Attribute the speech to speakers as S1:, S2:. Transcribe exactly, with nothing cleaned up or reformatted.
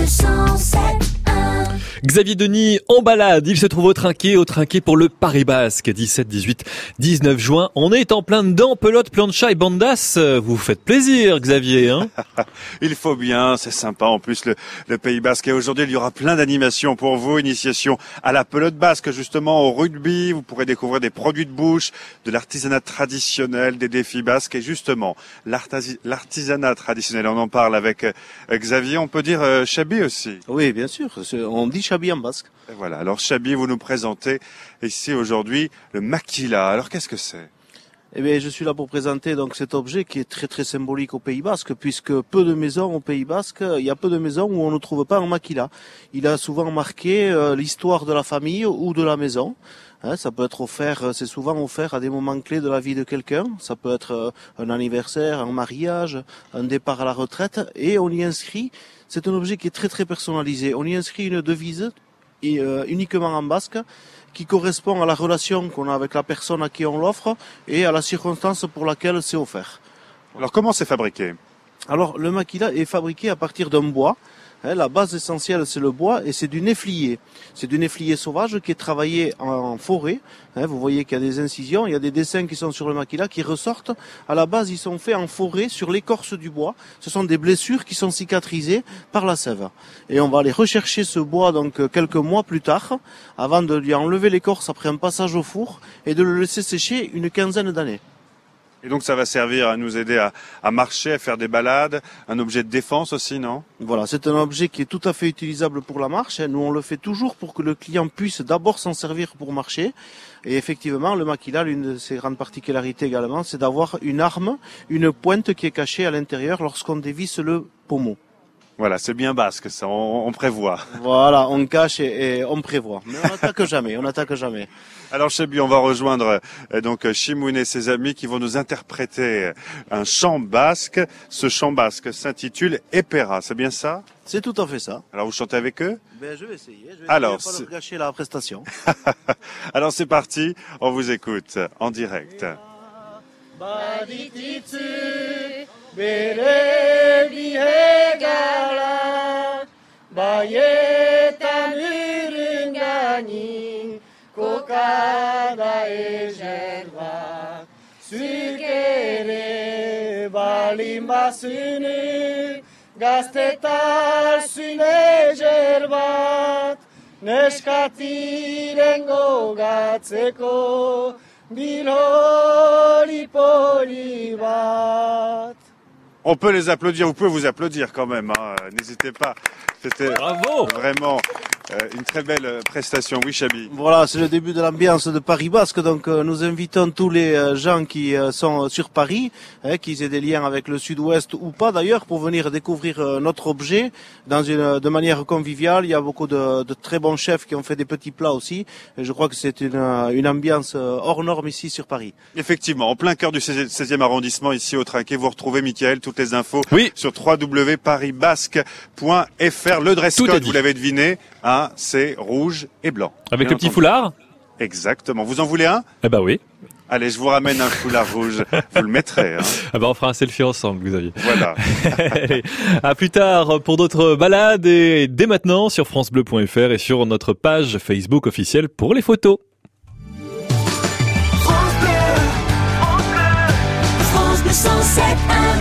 S1: cent sept un.
S2: Xavier Denis en balade, il se trouve au Trinquet, au Trinquet pour le Paris Basque, dix-sept, dix-huit, dix-neuf juin. On est en plein dedans, pelote, plancha et bandas. Vous vous faites plaisir, Xavier, hein?
S3: Il faut bien, c'est sympa. En plus, le, le Pays Basque. Et aujourd'hui, il y aura plein d'animations pour vous. Initiation à la pelote basque, justement, au rugby. Vous pourrez découvrir des produits de bouche, de l'artisanat traditionnel, des défis basques. Et justement, l'artasi- l'artisanat traditionnel, on en parle avec euh, Xavier. On peut dire euh, Chabi aussi.
S4: Oui, bien sûr. On dit Chabi en basque.
S3: Et voilà. Alors, Chabi, vous nous présentez ici aujourd'hui le maquila. Alors, qu'est-ce que c'est?
S4: Eh bien, je suis là pour présenter donc cet objet qui est très très symbolique au Pays Basque, puisque peu de maisons au Pays Basque, il y a peu de maisons où on ne trouve pas un maquila. Il a souvent marqué euh, l'histoire de la famille ou de la maison. Hein, ça peut être offert, c'est souvent offert à des moments clés de la vie de quelqu'un. Ça peut être euh, un anniversaire, un mariage, un départ à la retraite, et on y inscrit. C'est un objet qui est très très personnalisé. On y inscrit une devise et, euh, uniquement en basque, qui correspond à la relation qu'on a avec la personne à qui on l'offre et à la circonstance pour laquelle c'est offert.
S3: Alors, comment c'est fabriqué?
S4: Alors, le maquila est fabriqué à partir d'un bois. Hein, la base essentielle, c'est le bois et c'est du néflier. C'est du néflier sauvage qui est travaillé en forêt. Hein, vous voyez qu'il y a des incisions, il y a des dessins qui sont sur le maquila qui ressortent. À la base, ils sont faits en forêt sur l'écorce du bois. Ce sont des blessures qui sont cicatrisées par la sève. Et on va aller rechercher ce bois donc quelques mois plus tard, avant de lui enlever l'écorce après un passage au four et de le laisser sécher une quinzaine d'années.
S3: Et donc ça va servir à nous aider à, à marcher, à faire des balades, un objet de défense aussi, non?
S4: Voilà, c'est un objet qui est tout à fait utilisable pour la marche. Nous, on le fait toujours pour que le client puisse d'abord s'en servir pour marcher. Et effectivement, le maquila, l'une de ses grandes particularités également, c'est d'avoir une arme, une pointe qui est cachée à l'intérieur lorsqu'on dévisse le pommeau.
S3: Voilà, c'est bien basque, ça, on, on prévoit.
S4: Voilà, on cache et, et on prévoit. Mais on n'attaque jamais, on n'attaque jamais.
S3: Alors, Chabi, on va rejoindre euh, donc Chimoun et ses amis qui vont nous interpréter un chant basque. Ce chant basque s'intitule Epera, c'est bien ça?
S4: C'est tout à fait ça.
S3: Alors, vous chantez avec eux?
S4: Ben, je vais essayer. Je vais
S3: Alors,
S4: essayer de
S3: c'est...
S4: pas leur gâcher la prestation.
S3: Alors, c'est parti, on vous écoute en direct.
S5: Bere bihegala baietan urunganin kokada ezerba zuk ere balin bazunu gaztetasun ezer bat neskatiren gogatzeko bilhori poli bat.
S3: On peut les applaudir, vous pouvez vous applaudir quand même, hein. N'hésitez pas. C'était
S2: Bravo.
S3: vraiment euh, une très belle prestation. Oui, Chabi.
S4: Voilà, c'est le début de l'ambiance de Paris Basque. Donc, euh, nous invitons tous les euh, gens qui euh, sont sur Paris, hein, qui aient des liens avec le Sud-Ouest ou pas d'ailleurs, pour venir découvrir euh, notre objet dans une, de manière conviviale. Il y a beaucoup de, de très bons chefs qui ont fait des petits plats aussi. Et je crois que c'est une, une ambiance hors norme ici sur Paris.
S3: Effectivement, en plein cœur du seizième arrondissement, ici au Trinquet, vous retrouvez, Mickaël, toutes les infos
S2: Oui.
S3: sur w w w point paris basque point f r. Le dress
S2: Tout est
S3: code,
S2: dit.
S3: vous l'avez deviné, hein, c'est rouge et blanc.
S2: Avec
S3: Bien
S2: le petit
S3: entendu.
S2: foulard?
S3: Exactement. Vous en voulez un?
S2: Eh ben oui.
S3: Allez, je vous ramène un foulard rouge. Vous le mettrez, hein.
S2: Ah ben on fera un selfie ensemble, Xavier.
S3: Voilà.
S2: Allez, à plus tard pour d'autres balades et dès maintenant sur francebleu point f r et sur notre page Facebook officielle pour les photos.
S1: France Bleu, France Bleu cent sept un.